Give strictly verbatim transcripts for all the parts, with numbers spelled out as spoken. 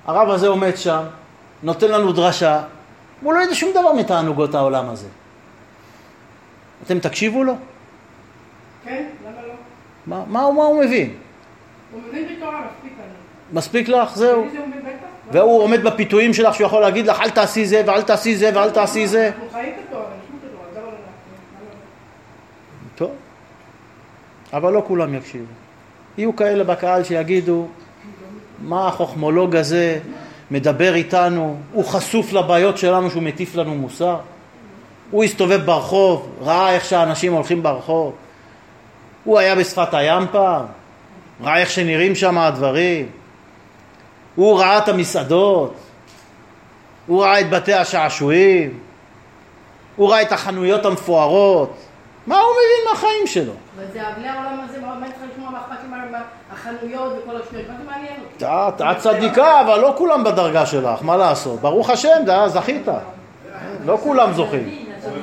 הרב הזה עומד שם, נותן לנו דרשה, הוא לא יודע שום דבר מתענוגות העולם הזה. אתם תקשיבו לו? כן, למה לא? מה, מה, מה הוא מבין? הוא מבין בתורה, מספיק לנו. מספיק לך, זהו. מי זה הוא מבין בטח? והוא עומד בפיתויים שלך שהוא יכול להגיד לך, אל תעשי זה ואל תעשי זה ואל תעשי זה. אנחנו חיים את התורה, נשמע את התורה, זה לא לדעת. טוב. אבל לא כולם יקשיבו. יהיו כאלה בקהל שיגידו, מה החוכמולוג הזה מדבר איתנו, הוא חשוף לבעיות שלנו שהוא מטיף לנו מוסר. הוא הסתובב ברחוב, ראה איך שהאנשים הולכים ברחוב. הוא היה בשפת הים פעם, ראה איך שנראים שם הדברים. הוא ראה את המסעדות, הוא ראה את בתי השעשועים, הוא ראה את החנויות המפוארות. מה הוא מבין מהחיים שלו? וזה בלי העולם הזה, מה צריך לשמוע מאכפת עם החנויות וכל השניות? מה זה מעניין אותי? את צדיקה, אבל לא כולם בדרגה שלך, מה לעשות? ברוך השם, זכית. לא כולם זוכים.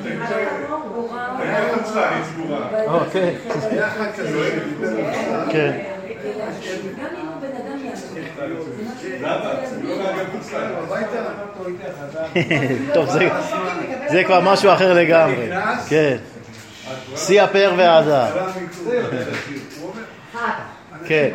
אוקיי. כן. טוב, זה כבר משהו אחר לגמרי. כן. שיא הפאר וההדר. כן.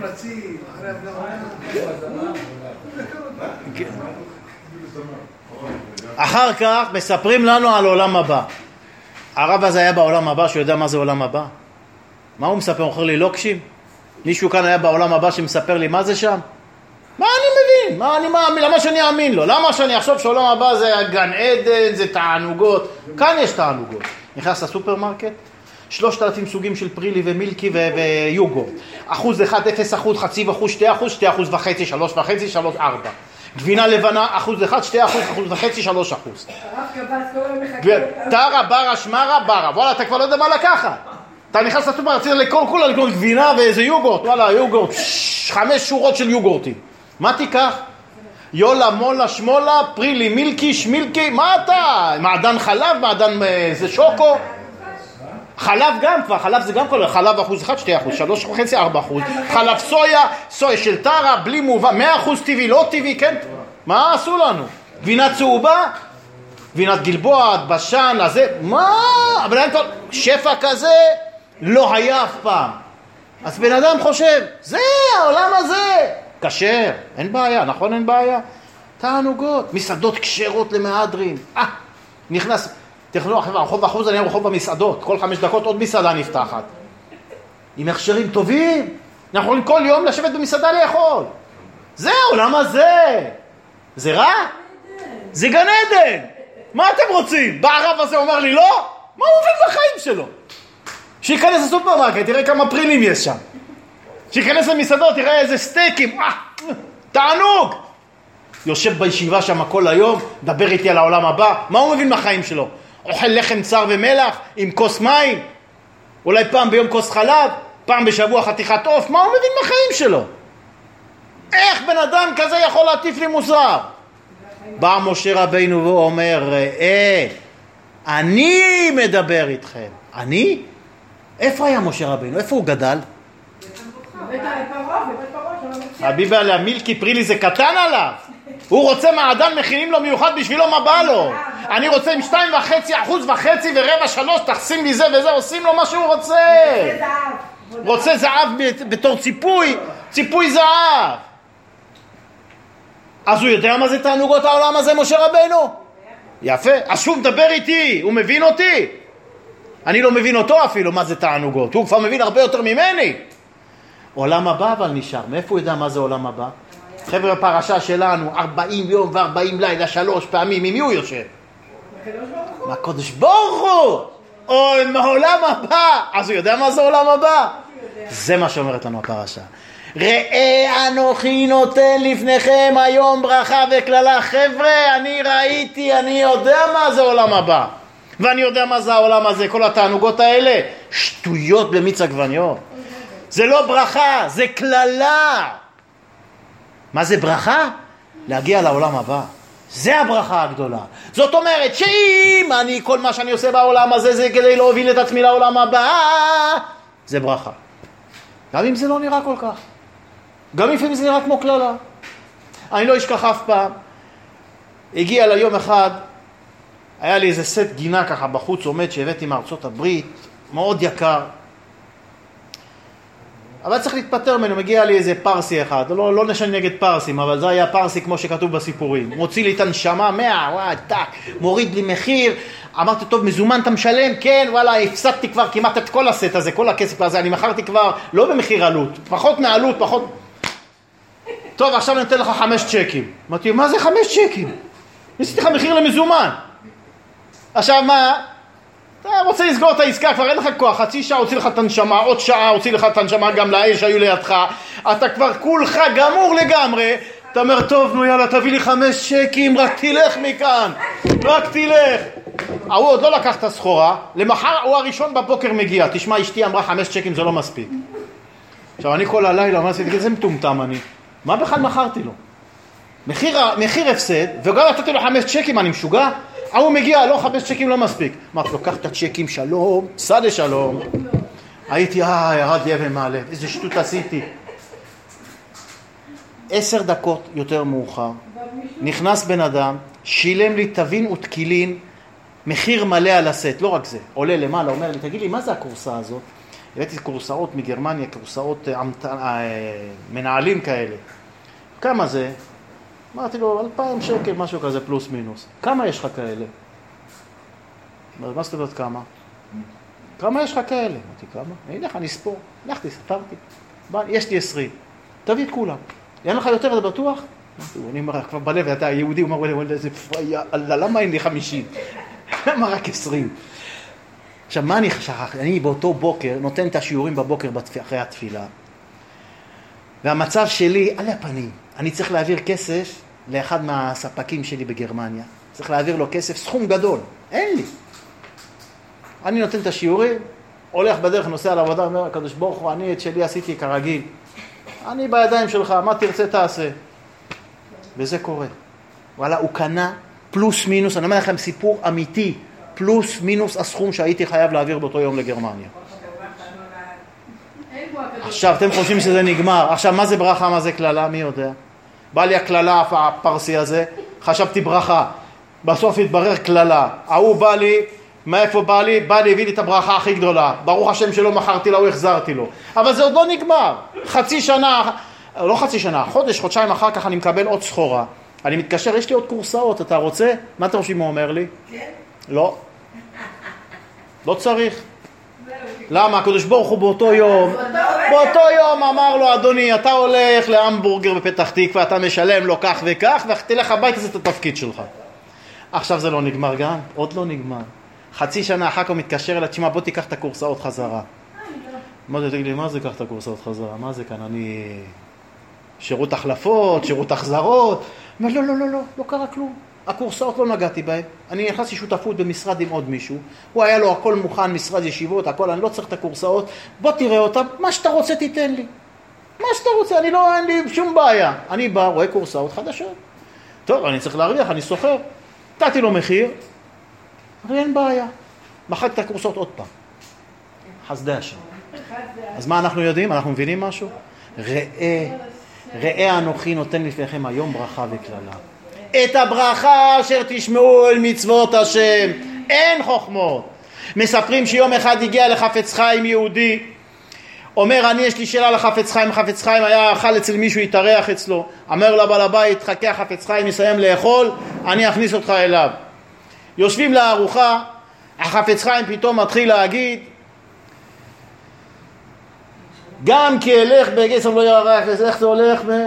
אחר כך מספרים לנו על עולם הבא. הרב הזה היה בעולם הבא, שהוא יודע מה זה עולם הבא. מה הוא מספר? הוא אומר לי לוקשים? מישהו כאן היה בעולם הבא שמספר לי מה זה שם? מה אני מבין? מה אני מאמין? למה שאני אאמין לו? למה שאני אחשוב שעולם הבא זה גן עדן, זה תענוגות? כאן יש תענוגות. נכנס לסופרמרקט, שלושת אלפים סוגים של פרילי ומילקי ויוגורט. אחוז אחד, אפס אחוז, חצי אחוז, שתי אחוז, שתי אחוז וחצי, שלוש וחצי, שלוש, ארבע. גבינה לבנה, אחוז אחד, שתי אחוז, אחוז וחצי, שלוש אחוז. טרה, ברה, שמרה, ברה. וואלה, אתה כבר לא יודע מה לקחת. אתה נכנס לסופר, רצית לכל כולה לקנות גבינה ואיזה יוגורט. וואלה, יוגורט, חמש שורות של יוגורטים. מה תיקח? יולה, מולה, שמולה, פרילי, מילקי, שמילקי. מה אתה? מעדן חלב, מעדן זה שוקו. חלב גם כבר, חלב זה גם כל, חלב אחוז אחד, שתי אחוז, שלוש וחצי, ארבע אחוז. חלב סויה, סויה של טרה, בלי מובן, מאה אחוז טבעי, לא טבעי, כן? מה עשו לנו? גבינה צהובה? גבינת גלבוע, בשן, הזה, מה? אבל אין כל, שפע כזה לא היה אף פעם. אז בן אדם חושב, זה העולם הזה. כשר, אין בעיה, נכון אין בעיה? תענוגות, מסעדות כשרות למהדרין. אה, נכנס... תכנו, רחוב אחוז, אני רחוב במסעדות. כל חמש דקות עוד מסעדה נפתחת. עם הכשרים טובים. אנחנו יכולים כל יום לשבת במסעדה לאכול. זה העולם הזה. זה רע? זה גן עדן. מה אתם רוצים? בערב הזה אומר לי לא? מה הוא מבין בחיים שלו? שיכנס לסופרמרקט, תראה כמה פרילים יש שם. שיכנס למסעדות, תראה איזה סטייקים. אה, תענוג. יושב בישיבה שם כל היום, דבר איתי על העולם הבא. מה הוא מבין מהחיים שלו? אוכל לחם צר ומלח עם כוס מים, אולי פעם ביום כוס חלב, פעם בשבוע חתיכת עוף. מה הוא מבין מהחיים שלו? איך בן אדם כזה יכול להטיף לי מוסר? בא משה רבינו והוא אומר, אה, אני מדבר איתכם. אני? איפה היה משה רבינו? איפה הוא גדל? הביבה על המילקי פרילי זה קטן עליו. הוא רוצה מעדן, מכינים לו מיוחד בשבילו, מה בא לו? אני רוצה עם שתיים וחצי, אחוז וחצי ורבע שלוש, תחסים לי זה וזה, עושים לו מה שהוא רוצה. רוצה זהב בתור ציפוי, ציפוי זהב. אז הוא יודע מה זה תענוגות העולם הזה, משה רבנו? יפה. אז שוב, דבר איתי, הוא מבין אותי? אני לא מבין אותו אפילו מה זה תענוגות. הוא כבר מבין הרבה יותר ממני. עולם הבא אבל נשאר. מאיפה הוא יודע מה זה עולם הבא? חבר'ה, הפרשה שלנו, ארבעים יום וארבעים לילה, שלוש פעמים, עם מי הוא יושב? מהקדוש ברוך הוא! אוי, מהעולם הבא! אז הוא יודע מה זה עולם הבא? זה מה שאומרת לנו הפרשה. ראה אנוכי נותן לפניכם היום ברכה וכללה. חבר'ה, אני ראיתי, אני יודע מה זה עולם הבא. ואני יודע מה זה העולם הזה, כל התענוגות האלה. שטויות במיץ עגבניות. זה לא ברכה, זה כללה. מה זה ברכה? להגיע לעולם הבא. זה הברכה הגדולה. זאת אומרת שאם אני, כל מה שאני עושה בעולם הזה זה כדי להוביל את עצמי לעולם הבא, זה ברכה. גם אם זה לא נראה כל כך. גם אם זה נראה כמו כללה. אני לא אשכח אף פעם. הגיע ליום אחד, היה לי איזה סט גינה ככה בחוץ עומד שהבאתי מארצות הברית, מאוד יקר. אבל צריך להתפטר ממנו, מגיע לי איזה פרסי אחד, לא, לא נשן נגד פרסים, אבל זה היה פרסי כמו שכתוב בסיפורים. מוציא לי את הנשמה, מאה, וואי, טק, מוריד לי מחיר. אמרתי, טוב, מזומן אתה משלם? כן, וואלה, הפסדתי כבר כמעט את כל הסט הזה, כל הכסף הזה, אני מכרתי כבר, לא במחיר עלות, פחות מעלות, פחות... טוב, עכשיו אני נותן לך חמש צ'קים. אמרתי, מה זה חמש צ'קים? ניסיתי לך מחיר למזומן. עכשיו מה? אתה רוצה לסגור את העסקה, כבר אין לך כוח, חצי שעה הוציא לך את הנשמה, עוד שעה הוציא לך את הנשמה גם לאש שהיו לידך, אתה כבר כולך גמור לגמרי, אתה אומר, טוב, נו יאללה, תביא לי חמש צ'קים, רק תלך מכאן, רק תלך. הוא עוד לא לקח את הסחורה, למחר הוא הראשון בבוקר מגיע, תשמע, אשתי אמרה חמש צ'קים זה לא מספיק. עכשיו אני כל הלילה, מה עשיתי? זה מטומטם אני, מה בכלל מכרתי לו? מחיר, מחיר הפסד, וגם נתתי לו חמש צ'קים, אני משוגע? הוא מגיע, לא, חמש צ'קים לא מספיק. אמרתי, לוקח את הצ'קים, שלום, סדה שלום. הייתי, אה, ירד לי אבן מהלב, איזה שטות עשיתי. עשר דקות יותר מאוחר, נכנס בן אדם, שילם לי תבין ותקילין, מחיר מלא על הסט, לא רק זה. עולה למעלה, אומר לי, תגיד לי, מה זה הקורסה הזאת? הבאתי קורסאות מגרמניה, קורסאות מנהלים כאלה. כמה זה? אמרתי לו, אלפיים שקל, משהו כזה, פלוס מינוס. כמה יש לך כאלה? מה זאת אומרת כמה? כמה יש לך כאלה? אמרתי, כמה? הנה לך, אני ספור. הלכתי, ספרתי. יש לי עשרים. תביא את כולם. אין לך יותר, זה בטוח? אני אומר, כבר בלב, אתה יהודי, הוא אומר, וואלה, איזה פריה, למה אין לי חמישים? למה רק עשרים? עכשיו, מה אני שכחתי? אני באותו בוקר נותן את השיעורים בבוקר אחרי התפילה. והמצב שלי על הפנים. אני צריך להעביר כסף לאחד מהספקים שלי בגרמניה. צריך להעביר לו כסף, סכום גדול. אין לי. אני נותן את השיעורים, הולך בדרך, נוסע לעבודה, אומר, הקדוש ברוך הוא, אני את שלי עשיתי כרגיל. אני בידיים שלך, מה תרצה תעשה. וזה קורה. וואלה, הוא קנה פלוס מינוס, אני אומר לכם סיפור אמיתי, פלוס מינוס הסכום שהייתי חייב להעביר באותו יום לגרמניה. עכשיו, אתם חושבים שזה נגמר. עכשיו, מה זה ברכה, מה זה כללה? מי יודע? בא לי הכללה, הפרסי הזה, חשבתי ברכה. בסוף התברר כללה. ההוא בא לי, מאיפה בא לי? בא לי, הביא לי את הברכה הכי גדולה. ברוך השם שלא מכרתי לו, החזרתי לו. אבל זה עוד לא נגמר. חצי שנה, לא חצי שנה, חודש, חודשיים אחר כך אני מקבל עוד סחורה. אני מתקשר, יש לי עוד קורסאות, אתה רוצה? מה אתה חושב הוא אומר לי? כן. לא. לא צריך. למה? הקדוש ברוך הוא באותו יום, באותו יום אמר לו, אדוני, אתה הולך להמבורגר בפתח תקווה, אתה משלם לו כך וכך, ותלך הביתה, זה את התפקיד שלך. עכשיו זה לא נגמר גם? עוד לא נגמר. חצי שנה אחר כך הוא מתקשר אליי, תשמע, בוא תיקח את הקורסאות חזרה. מה זה, תגיד לי, מה זה קח את הקורסאות חזרה? מה זה כאן? אני... שירות החלפות, שירות החזרות. אבל לא, לא, לא, לא, לא קרה כלום. הקורסאות לא נגעתי בהם. אני נכנסתי שותפות במשרד עם עוד מישהו. הוא היה לו הכל מוכן, משרד ישיבות, הכל, אני לא צריך את הקורסאות. בוא תראה אותם, מה שאתה רוצה תיתן לי. מה שאתה רוצה, אני לא, אין לי שום בעיה. אני בא, רואה קורסאות חדשות. טוב, אני צריך להרוויח, אני סוחר. נתתי לו מחיר, אבל אין בעיה. מחק את הקורסאות עוד פעם. חסדי השם. אז מה אנחנו יודעים? אנחנו מבינים משהו? ראה, ראה אנוכי נותן לפניכם היום ברכה וכללה. את הברכה אשר תשמעו אל מצוות השם, אין חוכמות. מספרים שיום אחד הגיע לחפץ חיים יהודי, אומר, אני יש לי שאלה לחפץ חיים. חפץ חיים היה אכל אצל מישהו, התארח אצלו, אומר לבעל הבית, חכה החפץ חיים יסיים לאכול, אני אכניס אותך אליו. יושבים לארוחה, החפץ חיים פתאום מתחיל להגיד, גם כי אלך בגסם לא ירח, איך זה הולך ב...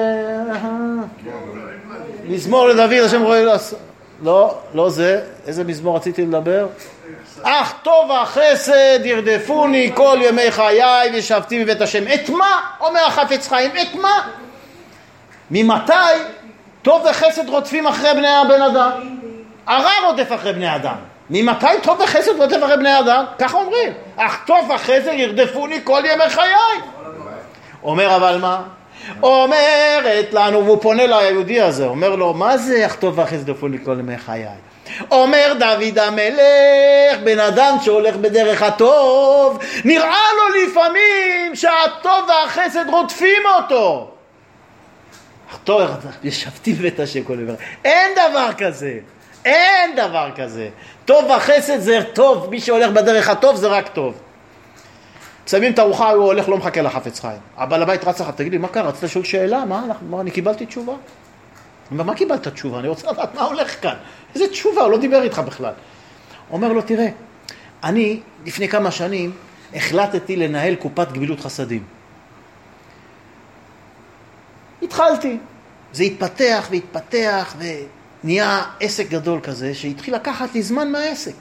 מזמור לדוד, השם רואה לעשות. לא, לא זה. איזה מזמור רציתי לדבר? אך טוב החסד ירדפוני כל ימי חיי ושבתי בבית השם. את מה? אומר החפץ חיים, את מה? ממתי טוב וחסד רודפים אחרי בני הבן אדם? הרע רודף אחרי בני אדם. ממתי טוב וחסד רודף אחרי בני אדם? ככה אומרים. אך טוב וחסד ירדפוני כל ימי חיי. אומר אבל מה? אומרת לנו, והוא פונה ליהודי הזה, אומר לו, מה זה אך טוב וחסד ירדפוני כל ימי חיי? אומר דוד המלך, בן אדם שהולך בדרך הטוב, נראה לו לפעמים שהטוב והחסד רודפים אותו. אך טוב, ישבתי בבית השם כל דבר. אין דבר כזה. אין דבר כזה. טוב וחסד זה טוב. מי שהולך בדרך הטוב זה רק טוב. מסיימים את ארוחה, הוא הולך, לא מחכה לחפץ חיים. הבעל הבית רץ לך, תגיד לי, מה קרה? רצית לשאול שאלה? מה? מה, אני קיבלתי תשובה? מה, מה קיבלת תשובה? אני רוצה לדעת מה הולך כאן. איזה תשובה? הוא לא דיבר איתך בכלל. אומר לו, תראה, אני לפני כמה שנים החלטתי לנהל קופת גמילות חסדים. התחלתי. זה התפתח והתפתח ונהיה עסק גדול כזה שהתחיל לקחת לי זמן מהעסק.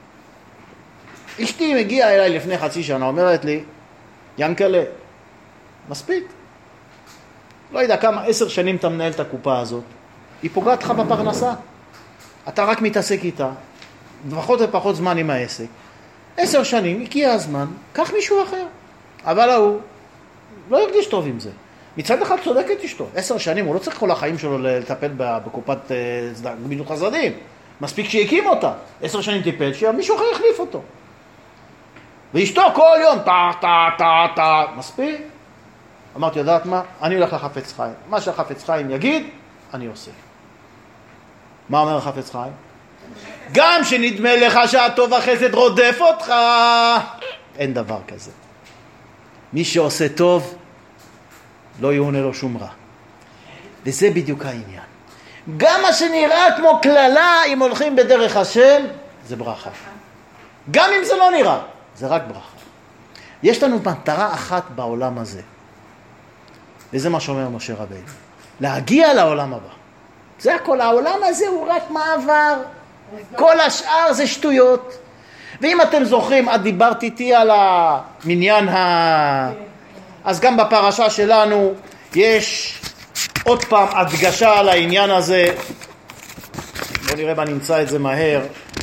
אשתי מגיעה אליי לפני חצי שנה, אומרת לי, ינקלה, מספיק. לא יודע כמה, עשר שנים אתה מנהל את הקופה הזאת. היא פוגעת לך בפרנסה. אתה רק מתעסק איתה. פחות ופחות זמן עם העסק. עשר שנים, הגיע הזמן, קח מישהו אחר. אבל הוא לא ירגיש טוב עם זה. מצד אחד צודקת אשתו. עשר שנים, הוא לא צריך כל החיים שלו לטפל בקופת גמילות חסדים. מספיק שהקים אותה. עשר שנים טיפל, שמישהו אחר יחליף אותו. ואשתו כל יום, טה, טה, טה, טה, מספיק. אמרתי, יודעת מה? אני הולך לחפץ חיים. מה שהחפץ חיים יגיד, אני עושה. מה אומר החפץ חיים? גם שנדמה לך שהטוב החסד רודף אותך. אין דבר כזה. מי שעושה טוב, לא יעונה לו שום רע. וזה בדיוק העניין. גם מה שנראה כמו כללה, אם הולכים בדרך השם, זה ברכה. גם אם זה לא נראה, זה רק ברכה. יש לנו מטרה אחת בעולם הזה. וזה מה שאומר משה רבינו. להגיע לעולם הבא. זה הכל. העולם הזה הוא רק מעבר. כל השאר זה שטויות. ואם אתם זוכרים, את דיברת איתי על המניין ה... אז גם בפרשה שלנו יש עוד פעם הדגשה על העניין הזה. בואו נראה מה נמצא את זה מהר.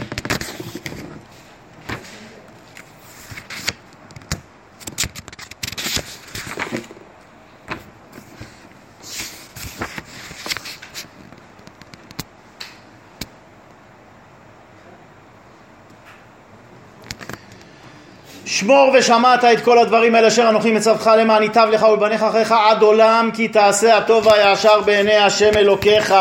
שמור ושמעת את כל הדברים האלה אשר אנוכי מצווך למען ייטב לך ולבניך אחריך עד עולם, כי תעשה הטוב והישר בעיני השם אלוקיך.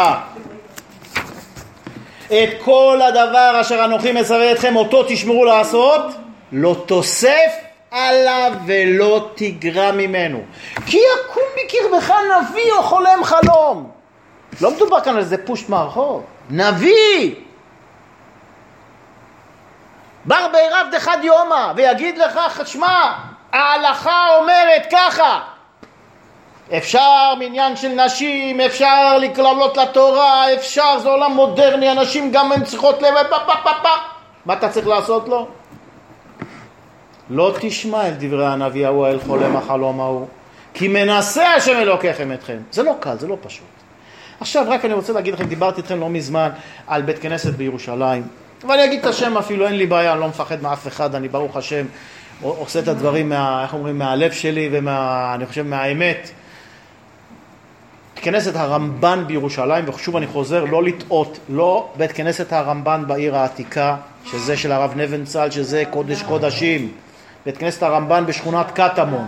את כל הדבר אשר אנוכי מצווה אתכם אותו תשמרו לעשות, לא תוסף עליו ולא תגרע ממנו, כי יקום בקרבך נביא או חולם חלום. לא מדובר כאן על איזה פושט מהרחוב, נביא בר בערב דחד יומא ויגיד לך, שמע, ההלכה אומרת ככה. אפשר מניין של נשים, אפשר לקללות לתורה, אפשר, זה עולם מודרני, אנשים גם הם צריכות לב, מה אתה צריך לעשות לו? לא תשמע אל דברי הנביא ההוא אל חולם החלום ההוא, כי מנסה השם אלוקיכם אתכם. זה לא קל, זה לא פשוט. עכשיו רק אני רוצה להגיד לכם, דיברתי איתכם לא מזמן על בית כנסת בירושלים, ואני אגיד את השם אפילו, אין לי בעיה, אני לא מפחד מאף אחד, אני ברוך השם עושה את הדברים מה, איך אומרים, מהלב שלי ומה, אני חושב מהאמת. כנסת הרמב"ן בירושלים, ושוב אני חוזר, לא לטעות, לא בית כנסת הרמב"ן בעיר העתיקה, שזה של הרב נבנצל, שזה קודש קודשים. בית כנסת הרמב"ן בשכונת קטמון.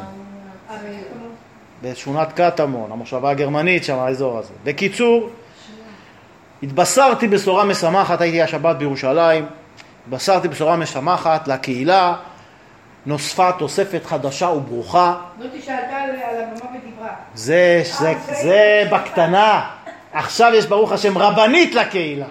בשכונת קטמון, המושבה הגרמנית שם, האזור הזה. בקיצור, התבשרתי בשורה משמחת, הייתי השבת בירושלים, התבשרתי בשורה משמחת לקהילה, נוספה תוספת חדשה וברוכה. זאתי שעלתה על הבמה ודיברה. זה, זה, זה בקטנה. עכשיו יש ברוך השם רבנית לקהילה.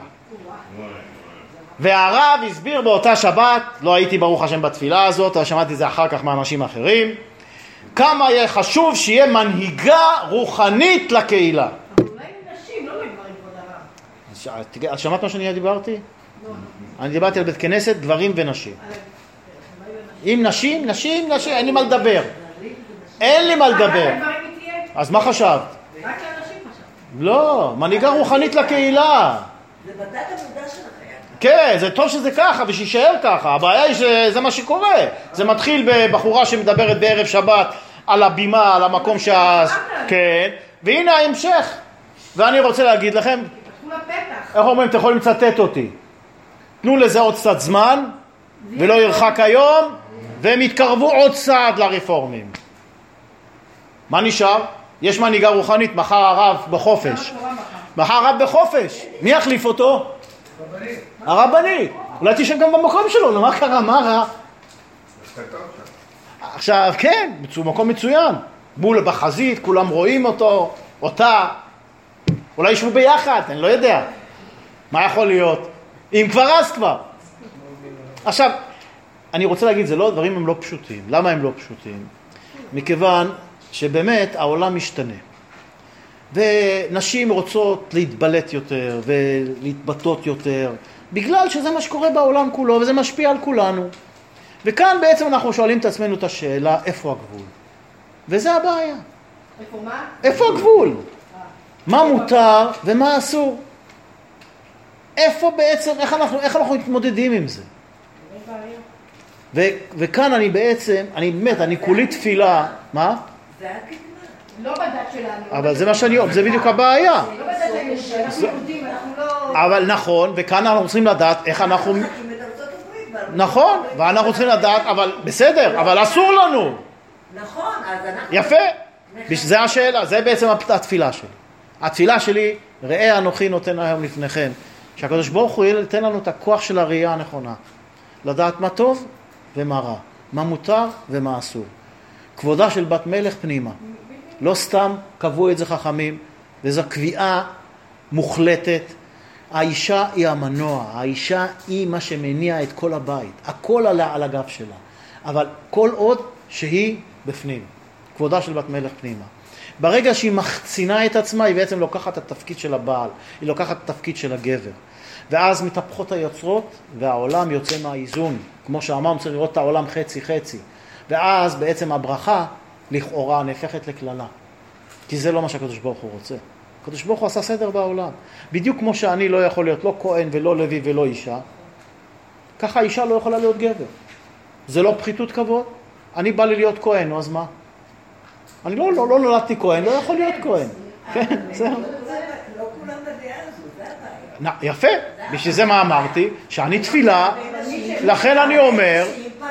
והרב הסביר באותה שבת, לא הייתי ברוך השם בתפילה הזאת, אבל שמעתי זה אחר כך מאנשים אחרים, כמה יהיה חשוב שיהיה מנהיגה רוחנית לקהילה. אולי נשים, לא לגברים כבוד הרב. שמעת מה שאני דיברתי? לא. אני דיברתי על בית כנסת, גברים ונשים. אם נשים, נשים, נשים, אין לי מה לדבר. אין לי מה לדבר. אז מה חשבת? רק לאנשים חשבת. לא, מנהיגה רוחנית לקהילה. זה בדת המודע שלכם. כן, זה טוב שזה ככה ושישאר ככה. הבעיה היא שזה מה שקורה. זה מתחיל בבחורה שמדברת בערב שבת על הבימה, על המקום שה... כן, והנה ההמשך. ואני רוצה להגיד לכם, איך אומרים, אתם יכולים לצטט אותי. תנו לזה עוד קצת זמן, ולא ירחק היום, והם יתקרבו עוד צעד לרפורמים. מה נשאר? יש מנהיגה רוחנית, מחר הרב בחופש. מחר הרב בחופש. מי יחליף אותו? הרבני. אולי תשב גם במקום שלו, מה קרה, מה רע? עכשיו, כן, הוא מקום מצוין. מול בחזית, כולם רואים אותו, אותה. אולי ישבו ביחד, אני לא יודע. מה יכול להיות? אם כבר אז כבר. עכשיו, אני רוצה להגיד, זה לא, דברים הם לא פשוטים. למה הם לא פשוטים? מכיוון שבאמת העולם משתנה. ונשים רוצות להתבלט יותר ולהתבטאות יותר, בגלל שזה מה שקורה בעולם כולו, וזה משפיע על כולנו. וכאן בעצם אנחנו שואלים את עצמנו את השאלה, איפה הגבול? וזה הבעיה. איפה מה? איפה הגבול? מה מותר ומה אסור? איפה בעצם, איך אנחנו, איך אנחנו מתמודדים עם זה? ו, וכאן אני בעצם, אני באמת, אני כולי תפילה, מה? זה הקדמה. לא בדת שלנו. אבל זה מה שאני אומר, זה בדיוק הבעיה. לא בדת שלנו, אנחנו יהודים, אנחנו לא... אבל נכון, וכאן אנחנו צריכים לדעת איך אנחנו... מחכים את ארצות הברית. נכון, ואנחנו צריכים לדעת, אבל בסדר, אבל אסור לנו. נכון, אז אנחנו... יפה, זה השאלה, זה בעצם התפילה שלי. התפילה שלי, ראה אנוכי נותן היום לפניכם, שהקדוש ברוך הוא ייתן לנו את הכוח של הראייה הנכונה, לדעת מה טוב ומה רע, מה מותר ומה אסור. כבודה של בת מלך פנימה. לא סתם קבעו את זה חכמים, וזו קביעה מוחלטת. האישה היא המנוע, האישה היא מה שמניע את כל הבית, הכל עלה על הגב שלה, אבל כל עוד שהיא בפנים, כבודה של בת מלך פנימה. ברגע שהיא מחצינה את עצמה, היא בעצם לוקחת את התפקיד של הבעל, היא לוקחת את התפקיד של הגבר. ואז מתהפכות היוצרות, והעולם יוצא מהאיזון. כמו שאמרנו, צריך לראות את העולם חצי חצי. ואז בעצם הברכה, לכאורה, נהפכת לכללה. כי זה לא מה שהקדוש ברוך הוא רוצה. הקדוש ברוך הוא עשה סדר בעולם. בדיוק כמו שאני לא יכול להיות לא כהן ולא לוי ולא אישה, ככה האישה לא יכולה להיות גבר. זה לא פחיתות כבוד. אני בא לי להיות כהן, אז מה? אני לא, לא, לא נולדתי כהן, לא יכול להיות כהן. כן, זהו. לא כולם בדעה הזו, זה הבעיה. יפה, בשביל זה מה אמרתי? שאני תפילה, לכן אני אומר,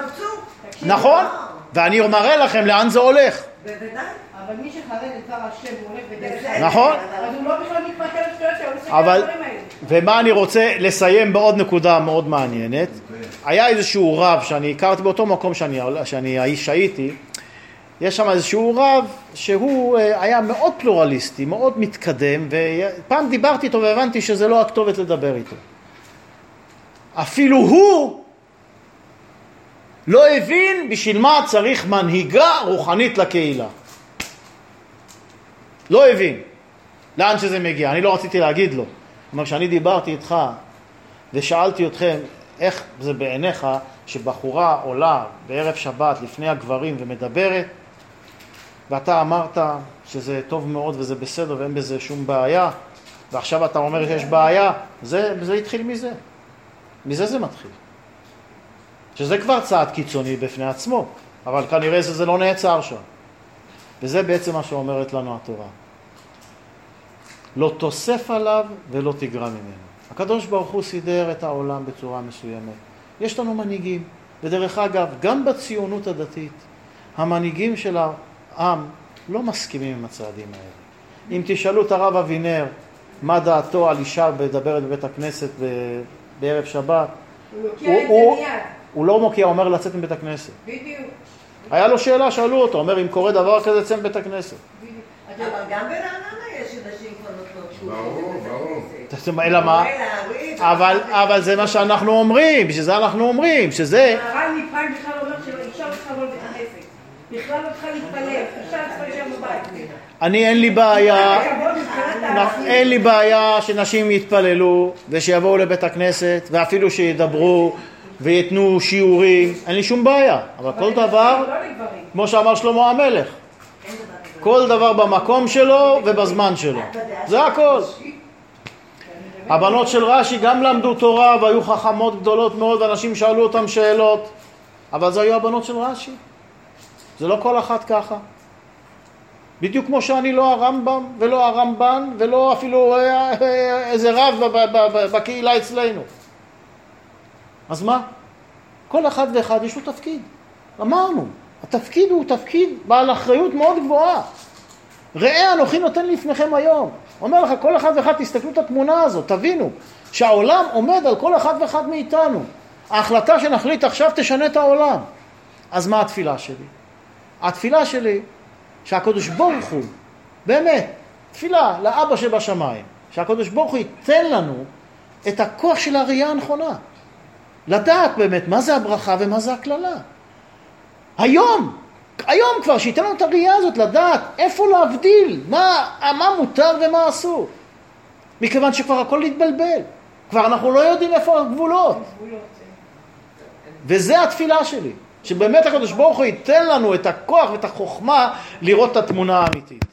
נכון, ואני מראה לכם לאן זה הולך. בוודאי. אבל מי שחרד את דבר השם הוא הולך בדרך. נכון. אז הוא לא בכלל מתפתח לשטויות שלו, הוא עושה אבל, כל הדברים האלה. ומה אני רוצה לסיים בעוד נקודה מאוד מעניינת. היה איזשהו רב שאני הכרתי באותו מקום שאני, שאני האיש הייתי, יש שם איזשהו רב שהוא היה מאוד פלורליסטי, מאוד מתקדם, ופעם דיברתי איתו והבנתי שזה לא הכתובת לדבר איתו. אפילו הוא לא הבין בשביל מה צריך מנהיגה רוחנית לקהילה. לא הבין לאן שזה מגיע. אני לא רציתי להגיד לו. כלומר, כשאני דיברתי איתך ושאלתי אתכם איך זה בעיניך שבחורה עולה בערב שבת לפני הגברים ומדברת, ואתה אמרת שזה טוב מאוד וזה בסדר ואין בזה שום בעיה, ועכשיו אתה אומר שיש בעיה, זה, זה התחיל מזה. מזה זה מתחיל. שזה כבר צעד קיצוני בפני עצמו, אבל כנראה שזה לא נעצר שם. וזה בעצם מה שאומרת לנו התורה. לא תוסף עליו ולא תגרע ממנו. הקדוש ברוך הוא סידר את העולם בצורה מסוימת. יש לנו מנהיגים, ודרך אגב, גם בציונות הדתית, המנהיגים של העם לא מסכימים עם הצעדים האלה. אם תשאלו את הרב אבינר, מה דעתו על אישה מדברת בבית הכנסת בערב שבת, הוא מוקיע את זה מיד. הוא לא מוקיע, אומר לצאת מבית הכנסת. בדיוק. היה לו שאלה, שאלו אותו, אומר, אם קורה דבר כזה, צא מבית הכנסת. אבל גם ברעננה יש אנשים כבר נותנות שוב. ברור, ברור. אלא מה? אבל זה מה שאנחנו אומרים, בשביל זה אנחנו אומרים, שזה... הרב מפריים בכלל אומר שאישה לא צריכה לבוא לבית הכנסת. בכלל לא צריכה להתפלל, אישה צריכה להיות בבית. אני אין לי בעיה, אין לי בעיה שנשים יתפללו ושיבואו לבית הכנסת ואפילו שידברו ויתנו שיעורים, אין לי שום בעיה. אבל כל דבר, כמו שאמר שלמה המלך, כל דבר במקום שלו ובזמן שלו. זה הכל. הבנות של רש"י גם למדו תורה והיו חכמות גדולות מאוד ואנשים שאלו אותם שאלות, אבל זה היו הבנות של רש"י. זה לא כל אחת ככה. בדיוק כמו שאני לא הרמב"ם ולא הרמב"ן ולא אפילו איזה רב בקהילה אצלנו. אז מה? כל אחד ואחד יש לו תפקיד. אמרנו, התפקיד הוא תפקיד בעל אחריות מאוד גבוהה. ראה אנוכי נותן לפניכם היום. אומר לך, כל אחד ואחד תסתכלו את התמונה הזאת, תבינו שהעולם עומד על כל אחד ואחד מאיתנו. ההחלטה שנחליט עכשיו תשנה את העולם. אז מה התפילה שלי? התפילה שלי שהקדוש ברוך הוא, באמת, תפילה לאבא שבשמיים, שהקדוש ברוך הוא ייתן לנו את הכוח של הראייה הנכונה. לדעת באמת מה זה הברכה ומה זה הכללה. היום, היום כבר שייתן לנו את הראייה הזאת, לדעת איפה להבדיל, מה, מה מותר ומה אסור. מכיוון שכבר הכל להתבלבל. כבר אנחנו לא יודעים איפה הגבולות. וזה התפילה שלי. שבאמת הקדוש ברוך הוא ייתן לנו את הכוח ואת החוכמה לראות את התמונה האמיתית.